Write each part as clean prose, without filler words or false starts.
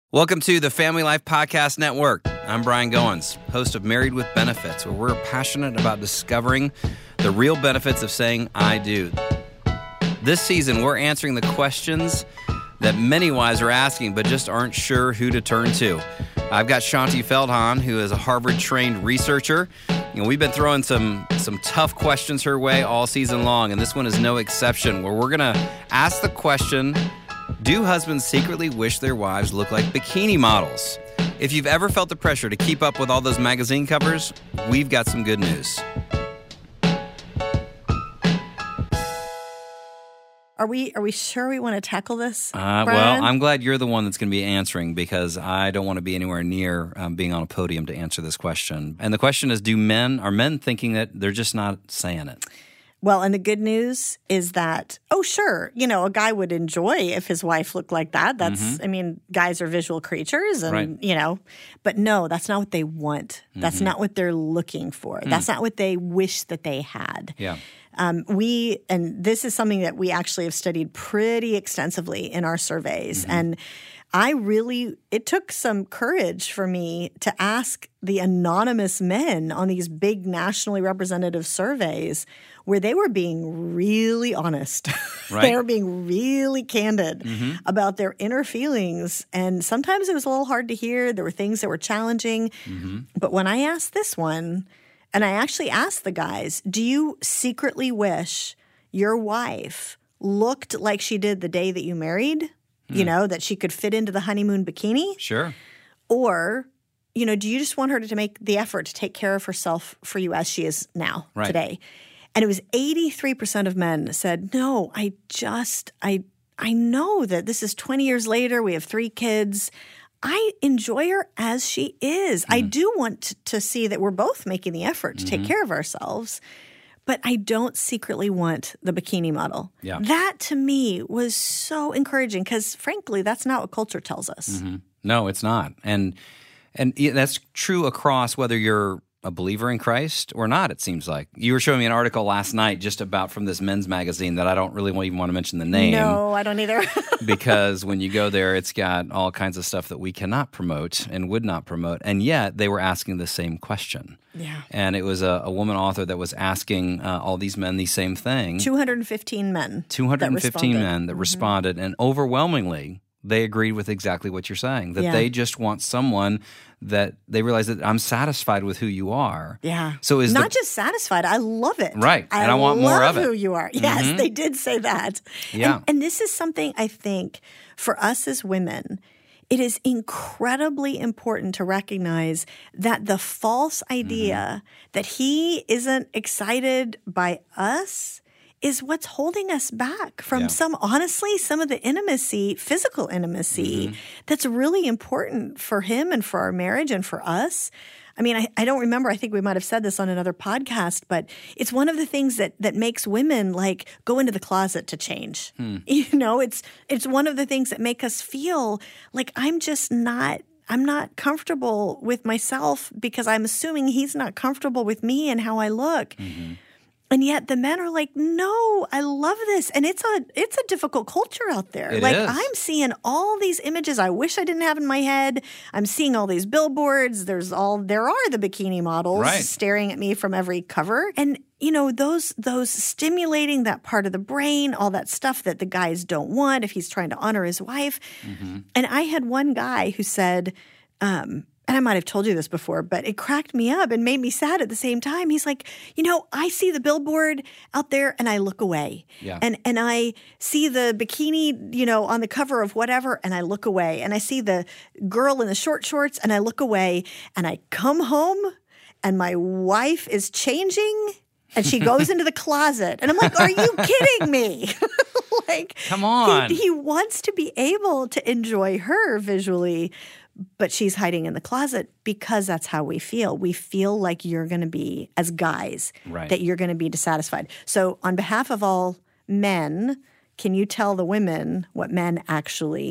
Welcome to the Family Life Podcast Network. I'm Brian Goins, host of Married with Benefits, where we're passionate about discovering the real benefits of saying I do. This season, we're answering the questions that many wives are asking but just aren't sure who to turn to. I've got Shaunti Feldhahn, who is a Harvard-trained researcher. We've been throwing some tough questions her way all season long, and this one is no exception, where we're going to ask the question, do husbands secretly wish their wives look like bikini models? If you've ever felt the pressure to keep up with all those magazine covers, we've got some good news. Are we sure we want to tackle this, Well, I'm glad you're the one that's going to be answering, because I don't want to be anywhere near being on a podium to answer this question. And the question is, are men thinking that they're just not saying it? Well, and the good news is that, sure, a guy would enjoy if his wife looked like that. That's, guys are visual creatures and, right. But no, that's not what they want. That's not what they're looking for. That's not what they wish that they had. Yeah. And this is something that we actually have studied pretty extensively in our surveys. And it took some courage for me to ask the anonymous men on these big nationally representative surveys where they were being really honest. Right. They were being really candid about their inner feelings. And sometimes it was a little hard to hear. There were things that were challenging. But when I asked this one, and I actually asked the guys, do you secretly wish your wife looked like she did the day that you married? That she could fit into the honeymoon bikini? Sure. Or, do you just want her to make the effort to take care of herself for you as she is now, today? And it was 83% of men said, no, I know that this is 20 years later. We have 3 kids. I enjoy her as she is. I do want to see that we're both making the effort to take care of ourselves. But I don't secretly want the bikini model. Yeah. That, to me, was so encouraging because, frankly, that's not what culture tells us. No, it's not. And that's true across whether you're a believer in Christ or not, it seems like. You were showing me an article last night just about from this men's magazine that I don't really even want to mention the name. No, I don't either. Because when you go there, it's got all kinds of stuff that we cannot promote and would not promote. And yet they were asking the same question. Yeah. And it was a woman author that was asking all these men the same thing. 215 men. 215 men that responded. And overwhelmingly, they agreed with exactly what you're saying, that they just want someone that they realize that I'm satisfied with who you are. Yeah. So is not just satisfied, I love it. Right. And I want more of it. Who you are. Yes, they did say that. Yeah. And this is something I think for us as women, it is incredibly important to recognize that the false idea that he isn't excited by us is what's holding us back from some of the intimacy, physical intimacy, that's really important for him and for our marriage and for us. I mean, I don't remember. I think we might have said this on another podcast, but it's one of the things that makes women like go into the closet to change. It's one of the things that make us feel like I'm not comfortable with myself because I'm assuming he's not comfortable with me and how I look. And yet the men are like, no, I love this. And it's a difficult culture out there. It is. I'm seeing all these images I wish I didn't have in my head. I'm seeing all these billboards. There are the bikini models staring at me from every cover. And those stimulating that part of the brain, all that stuff that the guys don't want if he's trying to honor his wife. And I had one guy who said, and I might have told you this before, but it cracked me up and made me sad at the same time. He's like, I see the billboard out there and I look away. Yeah. And I see the bikini, on the cover of whatever and I look away. And I see the girl in the short shorts and I look away. And I come home and my wife is changing and she goes into the closet. And I'm like, are you kidding me? Come on. He wants to be able to enjoy her visually, but she's hiding in the closet because that's how we feel. We feel like you're going to be, as guys, that you're going to be dissatisfied. So on behalf of all men, can you tell the women what men actually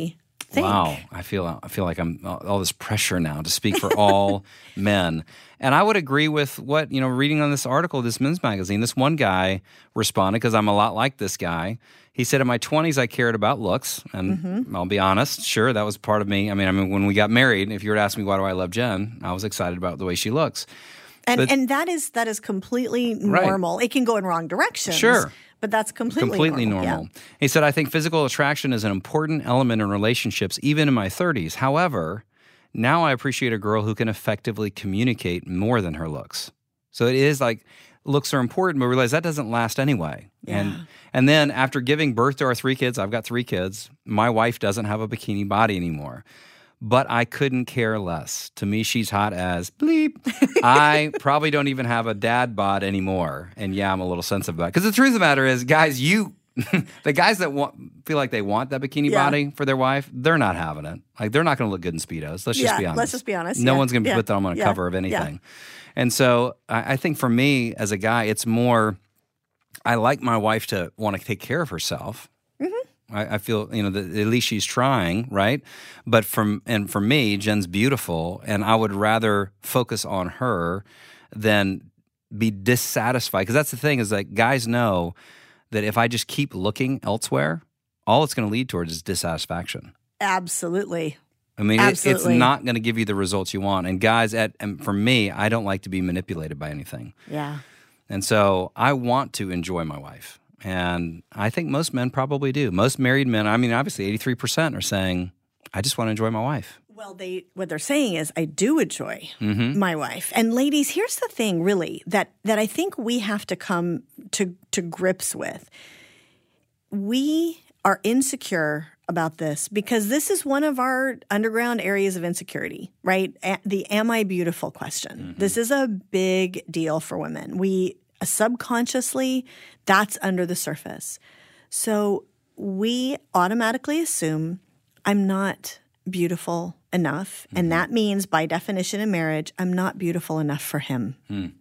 think. Wow, I feel like I'm all this pressure now to speak for all men. And I would agree with what, reading on this article, this men's magazine, this one guy responded, because I'm a lot like this guy. He said, in my 20s, I cared about looks. And I'll be honest, sure, that was part of me. I mean, when we got married, if you were to ask me, why do I love Jen? I was excited about the way she looks. And that is completely normal. Right. It can go in wrong directions. Sure. But that's completely normal. Yeah. He said, I think physical attraction is an important element in relationships, even in my 30s. However, now I appreciate a girl who can effectively communicate more than her looks. So it is like looks are important, but realize that doesn't last anyway. Yeah. And then after giving birth to our 3 kids, I've got 3 kids, my wife doesn't have a bikini body anymore. But I couldn't care less. To me, she's hot as bleep. I probably don't even have a dad bod anymore. And yeah, I'm a little sensitive about it. Because the truth of the matter is, guys, the guys that feel like they want that bikini body for their wife, they're not having it. Like, they're not going to look good in Speedos. Let's just be honest. Let's just be honest. No one's going to put them on a cover of anything. And so I think for me as a guy, it's more, I like my wife to want to take care of herself. I feel, that at least she's trying, right? But for me, Jen's beautiful, and I would rather focus on her than be dissatisfied. Because that's the thing, is that guys know that if I just keep looking elsewhere, all it's going to lead towards is dissatisfaction. Absolutely. I mean, it's not going to give you the results you want. And guys, and for me, I don't like to be manipulated by anything. Yeah. And so I want to enjoy my wife. And I think most men probably do. Most married men, I mean, obviously 83% are saying, I just want to enjoy my wife. Well, what they're saying is, I do enjoy my wife. And ladies, here's the thing, really, that I think we have to come to grips with. We are insecure about this because this is one of our underground areas of insecurity, right? The am I beautiful question. This is a big deal for women. We subconsciously, that's under the surface. So we automatically assume I'm not beautiful enough. And that means, by definition in marriage, I'm not beautiful enough for him.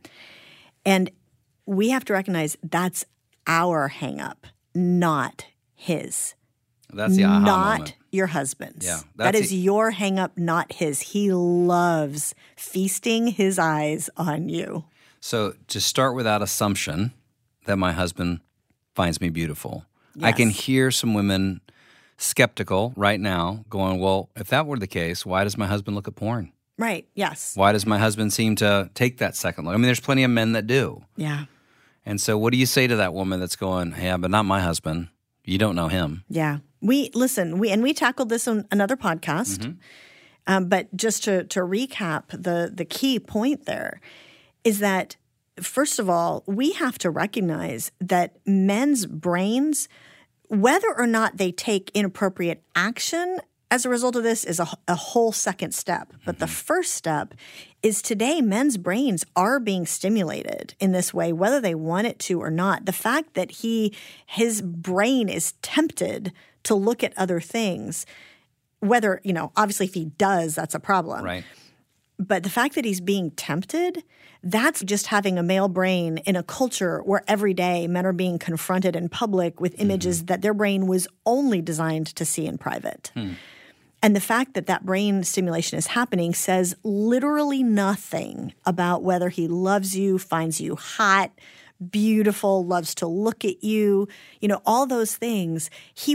And we have to recognize that's our hang-up, not his. That's the aha not moment. Your husband's. Yeah, that is your hang-up, not his. He loves feasting his eyes on you. So to start with that assumption that my husband finds me beautiful, yes. I can hear some women skeptical right now going, well, if that were the case, why does my husband look at porn? Right, yes. Why does my husband seem to take that second look? I mean, there's plenty of men that do. Yeah. And so what do you say to that woman that's going, yeah, but not my husband. You don't know him. Yeah. We tackled this on another podcast. But just to recap, the key point there is that, first of all, we have to recognize that men's brains, whether or not they take inappropriate action as a result of this, is a whole second step. But the first step is, today men's brains are being stimulated in this way, whether they want it to or not. The fact that his brain is tempted to look at other things, whether, obviously if he does, that's a problem. Right. But the fact that he's being tempted, that's just having a male brain in a culture where every day men are being confronted in public with images that their brain was only designed to see in private. And the fact that brain stimulation is happening says literally nothing about whether he loves you, finds you hot, beautiful, loves to look at you, all those things.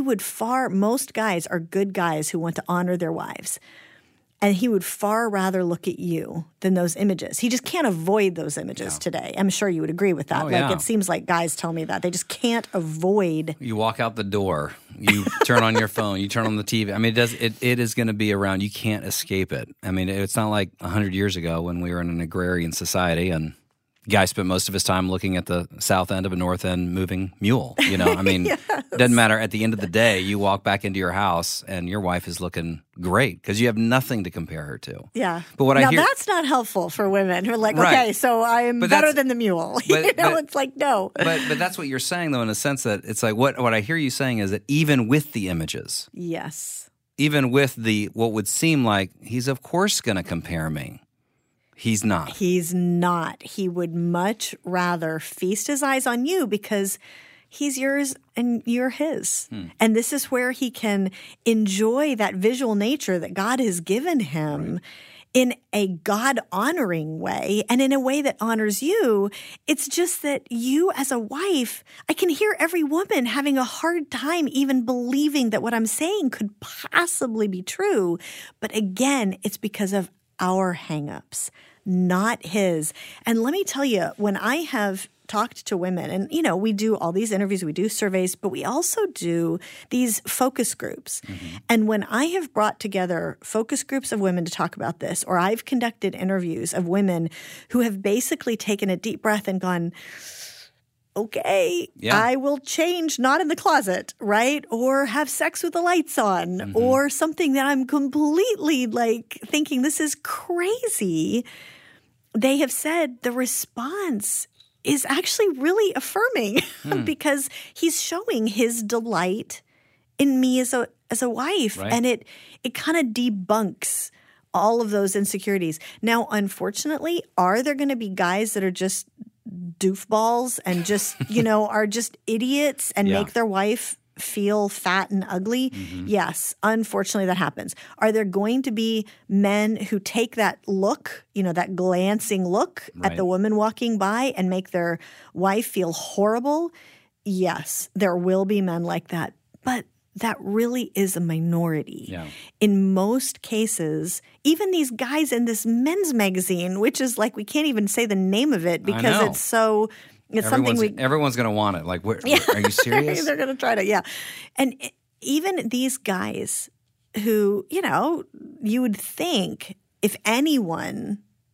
Most guys are good guys who want to honor their wives. And he would far rather look at you than those images. He just can't avoid those images today. I'm sure you would agree with that. It seems like guys tell me that. They just can't avoid. You walk out the door. You turn on your phone. You turn on the TV. I mean, it is going to be around. You can't escape it. I mean, it's not like 100 years ago when we were in an agrarian society and guy spent most of his time looking at the south end of a north end moving mule. I mean, yes. It doesn't matter. At the end of the day, you walk back into your house and your wife is looking great because you have nothing to compare her to. Yeah. But that's not helpful for women who are like, right. Okay, so I'm better than the mule. It's like, no. But that's what you're saying, though, in a sense that it's like what I hear you saying is that even with the images. Yes. Even with what would seem like he's of course going to compare me. He's not. He's not. He would much rather feast his eyes on you because he's yours and you're his. And this is where he can enjoy that visual nature that God has given him in a God-honoring way and in a way that honors you. It's just that you as a wife, I can hear every woman having a hard time even believing that what I'm saying could possibly be true. But again, it's because of our hang-ups, not his. And let me tell you, when I have talked to women, and, you know, we do all these interviews, we do surveys, but we also do these focus groups. And when I have brought together focus groups of women to talk about this, or I've conducted interviews of women who have basically taken a deep breath and gone, okay, I will change, not in the closet, right? Or have sex with the lights on, or something that I'm completely like thinking this is crazy. They have said the response is actually really affirming because he's showing his delight in me as a wife. Right. And it kind of debunks all of those insecurities. Now, unfortunately, are there going to be guys that are just doofballs and just, you know, are just idiots and make their wife feel fat and ugly? Yes, unfortunately that happens. Are there going to be men who take that look, you know, that glancing look at the woman walking by and make their wife feel horrible? Yes, there will be men like that. But that really is a minority. In most cases, even these guys in this men's magazine, which is like we can't even say the name of it because it's so – everyone's going to want it. Like, are you serious? They're going to try to, And even these guys who, you know, you would think if anyone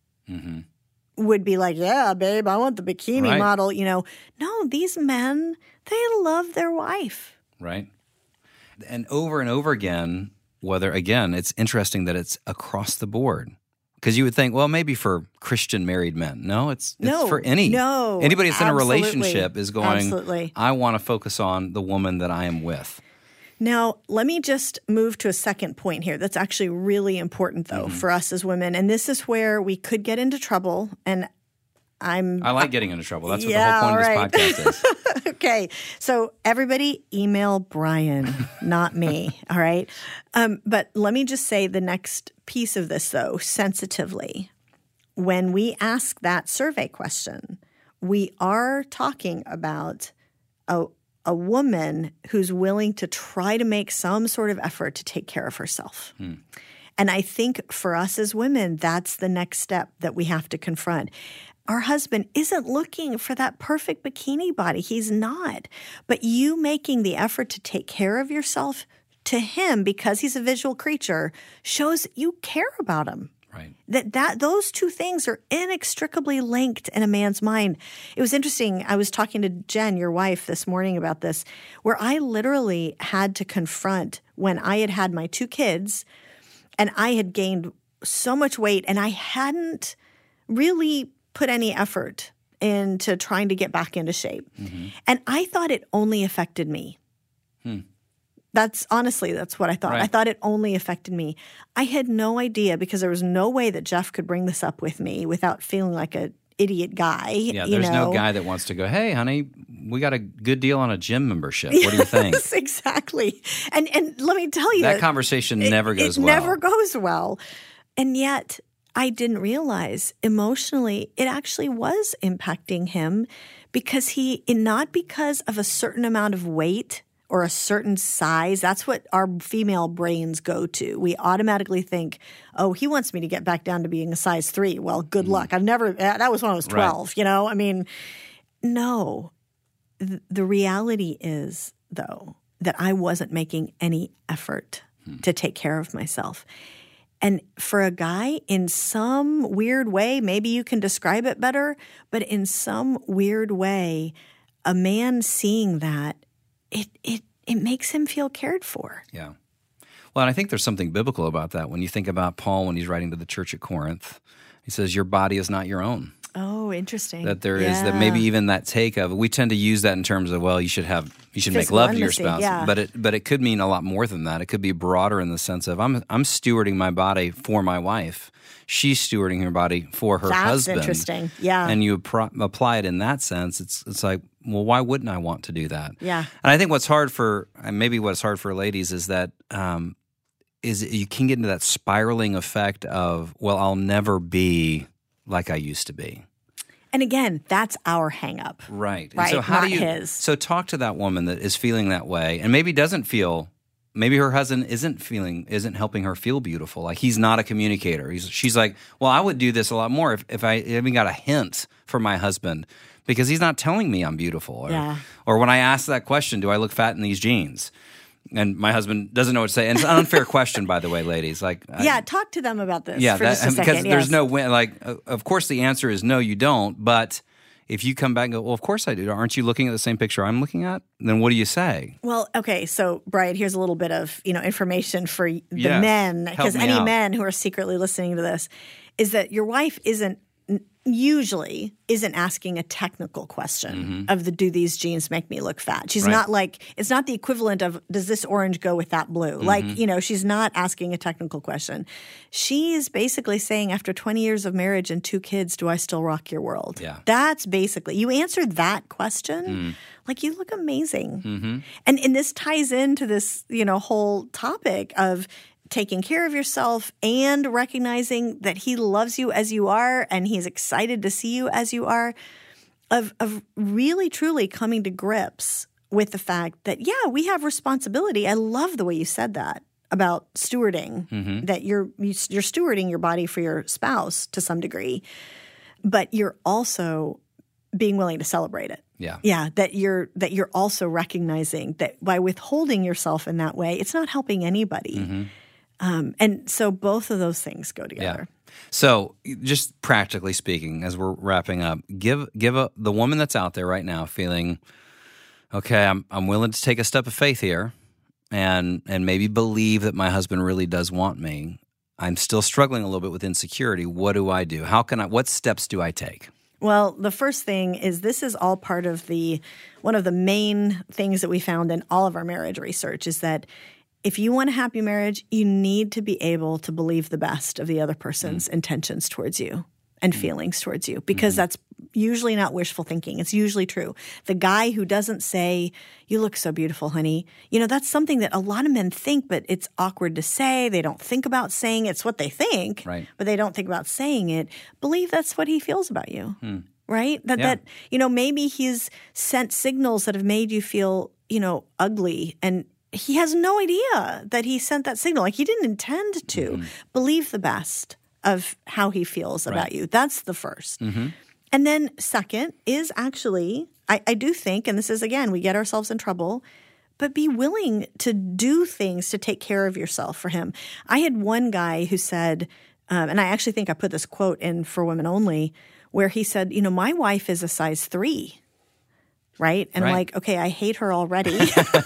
would be like, yeah, babe, I want the bikini model, you know. No, these men, they love their wife. Right. And over again, it's interesting that it's across the board. Because you would think, well, maybe for Christian married men. No, it's for anybody that's in a relationship is going, I want to focus on the woman that I am with. Now, let me just move to a second point here that's actually really important, though, for us as women. And this is where we could get into trouble. And I like getting into trouble. That's what the whole point of this podcast is. Okay. So everybody email Brian, not me. All right. But let me just say the next piece of this, though, sensitively. When we ask that survey question, we are talking about a woman who's willing to try to make some sort of effort to take care of herself. And I think for us as women, that's the next step that we have to confront. Our husband isn't looking for that perfect bikini body. He's not. But you making the effort to take care of yourself to him because he's a visual creature shows you care about him. Right. That those two things are inextricably linked in a man's mind. It was interesting. I was talking to Jen, your wife, this morning about this, where I literally had to confront when I had my 2 kids and I had gained so much weight and I hadn't really put any effort into trying to get back into shape. And I thought it only affected me. That's what I thought. Right. I thought it only affected me. I had no idea because there was no way that Jeff could bring this up with me without feeling like an idiot guy. Yeah, there's no guy that wants to go, hey, honey, we got a good deal on a gym membership. What do you think? Yes, exactly. And let me tell you. That conversation never goes well. It never goes well. And yet I didn't realize emotionally it actually was impacting him because not because of a certain amount of weight or a certain size. That's what our female brains go to. We automatically think, oh, he wants me to get back down to being a size 3. Well, good luck. That was when I was 12, you know? I mean, no. The reality is, though, that I wasn't making any effort to take care of myself. And for a guy, in some weird way, maybe you can describe it better, but in some weird way, a man seeing that, it makes him feel cared for. Yeah. Well, and I think there's something biblical about that. When you think about Paul when he's writing to the church at Corinth, he says, your body is not your own. Oh, interesting. That there is that maybe even that take of, we tend to use that in terms of, well, you should make love to your spouse, but it could mean a lot more than that. It could be broader in the sense of I'm stewarding my body for my wife. She's stewarding her body for her husband. That's interesting. Yeah. And you apply it in that sense. It's like, well, why wouldn't I want to do that? Yeah. And I think what's hard for ladies is that is you can get into that spiraling effect of, well, I'll never be like I used to be. And again, that's our hang up. Right. Right. And so how Not do you his. So talk to that woman that is feeling that way and maybe doesn't feel, maybe her husband isn't helping her feel beautiful. Like he's not a communicator. She's like, well, I would do this a lot more if I even got a hint from my husband because he's not telling me I'm beautiful. Or when I ask that question, do I look fat in these jeans? And my husband doesn't know what to say. And it's an unfair question, by the way, ladies. Like, talk to them about this for because just a second. There's no win. Like, of course, the answer is no, you don't. But if you come back and go, well, of course I do. Aren't you looking at the same picture I'm looking at? Then what do you say? Well, okay. So, Brian, here's a little bit of information for the men, because any men who are secretly listening to this is that your wife usually isn't asking a technical question of do these jeans make me look fat? She's not like, it's not the equivalent of, does this orange go with that blue? Like, she's not asking a technical question. She's basically saying, after 20 years of marriage and 2 kids, do I still rock your world? Yeah. That's basically, you answer that question, like you look amazing. And this ties into this, whole topic of taking care of yourself and recognizing that he loves you as you are and he's excited to see you as you are, of really truly coming to grips with the fact that, we have responsibility. I love the way you said that about stewarding, that you're stewarding your body for your spouse to some degree, but you're also being willing to celebrate it. Yeah, that you're also recognizing that by withholding yourself in that way, it's not helping anybody. And so both of those things go together. Yeah. So just practically speaking, as we're wrapping up, give the woman that's out there right now feeling, okay, I'm willing to take a step of faith here and maybe believe that my husband really does want me. I'm still struggling a little bit with insecurity. What do I do? What steps do I take? Well, the first thing is this is all part of one of the main things that we found in all of our marriage research is that if you want a happy marriage, you need to be able to believe the best of the other person's intentions towards you and feelings towards you, because that's usually not wishful thinking. It's usually true. The guy who doesn't say, you look so beautiful, honey, that's something that a lot of men think, but it's awkward to say. They don't think about saying it. It's what they think, but they don't think about saying it. Believe that's what he feels about you, right? That maybe he's sent signals that have made you feel, ugly, and he has no idea that he sent that signal. Like he didn't intend to. Believe the best of how he feels about you. That's the first. And then second is actually, I do think, and this is, again, we get ourselves in trouble, but be willing to do things to take care of yourself for him. I had one guy who said, and I actually think I put this quote in for Women Only, where he said, my wife is a size 3. Right? And I'm like, okay, I hate her already.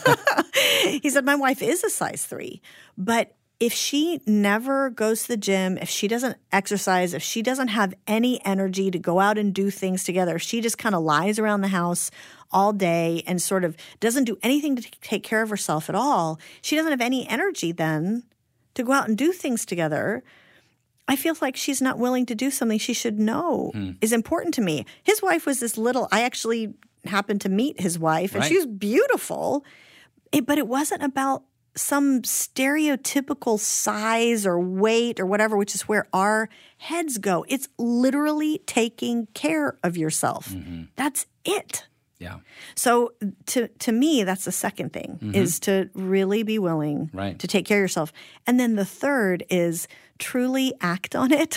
He said, my wife is a size 3. But if she never goes to the gym, if she doesn't exercise, if she doesn't have any energy to go out and do things together, if she just kind of lies around the house all day and sort of doesn't do anything to take care of herself at all, she doesn't have any energy then to go out and do things together. I feel like she's not willing to do something she should know is important to me. His wife was I actually happened to meet his wife, and she was beautiful, but it wasn't about some stereotypical size or weight or whatever, which is where our heads go. It's literally taking care of yourself. That's it. Yeah. So to me, that's the second thing, is to really be willing to take care of yourself. And then the third is truly act on it.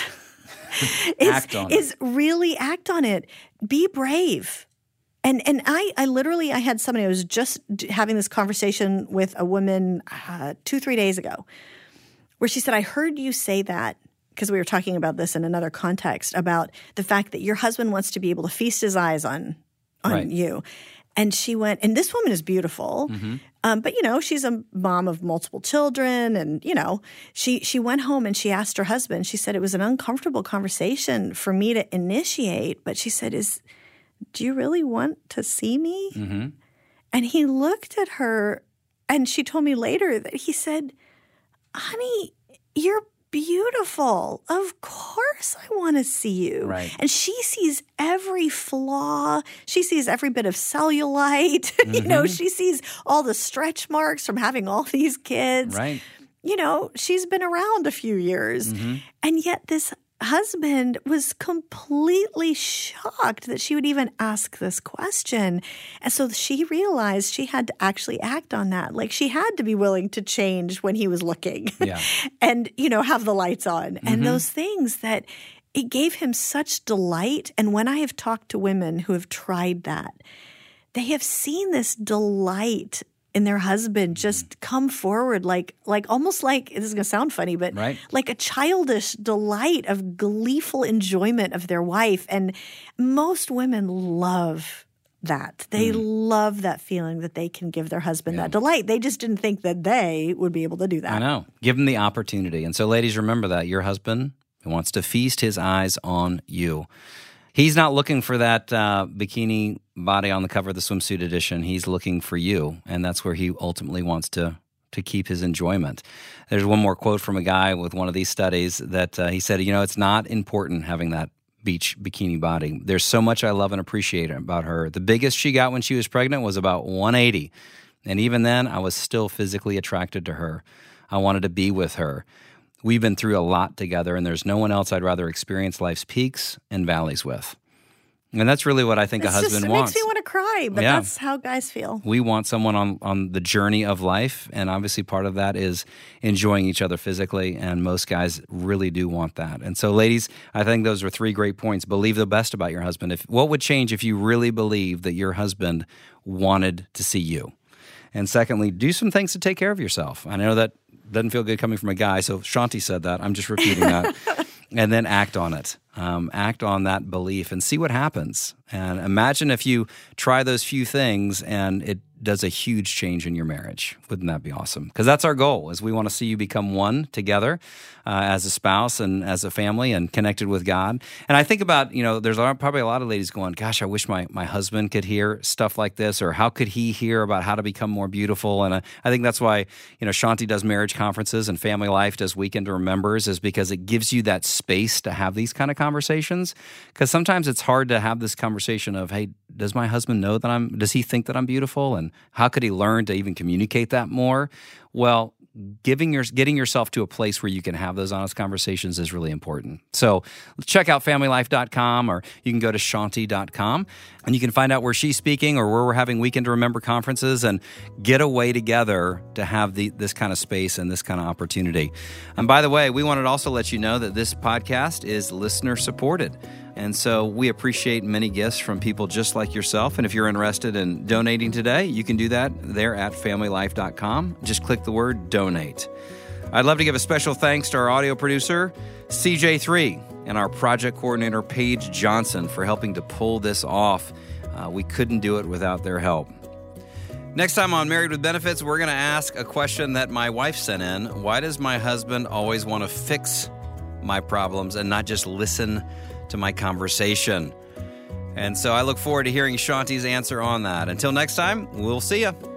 Really act on it. Be brave. And I literally had somebody, I was just having this conversation with a woman 2-3 days ago where she said, I heard you say that, because we were talking about this in another context, about the fact that your husband wants to be able to feast his eyes on you. And she went, and this woman is beautiful, but, she's a mom of multiple children. And, she went home and she asked her husband, she said, it was an uncomfortable conversation for me to initiate. But she said, do you really want to see me? Mm-hmm. And he looked at her, and she told me later that he said, honey, you're beautiful. Of course I want to see you. Right. And she sees every flaw. She sees every bit of cellulite. She sees all the stretch marks from having all these kids. Right. She's been around a few years. Mm-hmm. And yet this husband was completely shocked that she would even ask this question. And so she realized she had to actually act on that. Like, she had to be willing to change when he was looking and, have the lights on. And those things that it gave him such delight. And when I have talked to women who have tried that, they have seen this delight in their husband just come forward like almost like, this is going to sound funny, but like a childish delight of gleeful enjoyment of their wife. And most women love that. They love that feeling that they can give their husband that delight. They just didn't think that they would be able to do that. I know. Give them the opportunity. And so, ladies, remember that. Your husband wants to feast his eyes on you. He's not looking for that bikini body on the cover of the swimsuit edition. He's looking for you, and that's where he ultimately wants to keep his enjoyment. There's one more quote from a guy with one of these studies that he said, it's not important having that beach bikini body. There's so much I love and appreciate about her. The biggest she got when she was pregnant was about 180, and even then, I was still physically attracted to her. I wanted to be with her. We've been through a lot together, and there's no one else I'd rather experience life's peaks and valleys with. And that's really what I think a husband wants. It makes me want to cry, but that's how guys feel. We want someone on the journey of life, and obviously part of that is enjoying each other physically, and most guys really do want that. And so, ladies, I think those are 3 great points. Believe the best about your husband. What would change if you really believed that your husband wanted to see you? And secondly, do some things to take care of yourself. I know that doesn't feel good coming from a guy, so Shanti said that. I'm just repeating that. And then act on it. Act on that belief and see what happens. And imagine if you try those few things and it does a huge change in your marriage. Wouldn't that be awesome? Because that's our goal, is we want to see you become one together as a spouse and as a family and connected with God. And I think about, there's probably a lot of ladies going, gosh, I wish my husband could hear stuff like this, or how could he hear about how to become more beautiful? And I think that's why, Shanti does marriage conferences and Family Life does Weekend to Remembers, is because it gives you that space to have these kind of conversations. Because sometimes it's hard to have this conversation of, hey, does my husband know that does he think that I'm beautiful? And how could he learn to even communicate that more? Well, getting yourself to a place where you can have those honest conversations is really important. So check out familylife.com, or you can go to shanti.com, and you can find out where she's speaking or where we're having Weekend to Remember conferences, and get away together to have this kind of space and this kind of opportunity. And by the way, we wanted to also let you know that this podcast is listener supported. And so we appreciate many gifts from people just like yourself. And if you're interested in donating today, you can do that there at familylife.com. Just click the word donate. I'd love to give a special thanks to our audio producer, CJ3, and our project coordinator, Paige Johnson, for helping to pull this off. We couldn't do it without their help. Next time on Married with Benefits, we're going to ask a question that my wife sent in. Why does my husband always want to fix my problems and not just listen to my conversation? And so I look forward to hearing Shanti's answer on that. Until next time, we'll see you.